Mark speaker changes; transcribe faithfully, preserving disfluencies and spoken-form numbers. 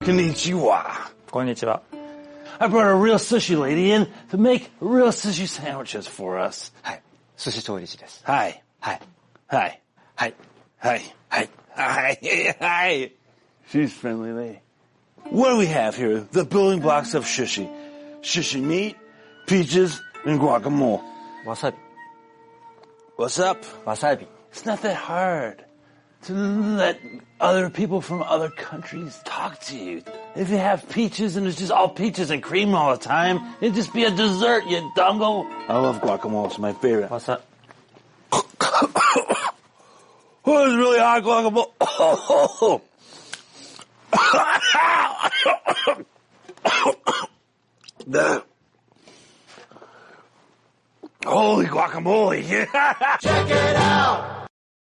Speaker 1: Konnichiwa.
Speaker 2: こんにちは。
Speaker 1: I brought a real sushi lady in to make real sushi sandwiches for us.
Speaker 2: はい。寿司調理師です。
Speaker 1: Hi.
Speaker 2: はい。
Speaker 1: Hi.
Speaker 2: はい。
Speaker 1: Hi.
Speaker 2: はい。
Speaker 1: Hi. Hi. She's friendly lady. What do we have here? The building blocks of sushi. Sushi meat, peaches, and guacamole.
Speaker 2: わさび。
Speaker 1: What's up?
Speaker 2: わさび。
Speaker 1: It's not that hard to let other people from other countries talk to you. If you have peaches and it's just all peaches and cream all the time, it'd just be a dessert, you dungo. I love guacamole. It's my favorite.
Speaker 2: わさ、
Speaker 1: Oh, it's really hot guacamole. Holy guacamole. Check it out.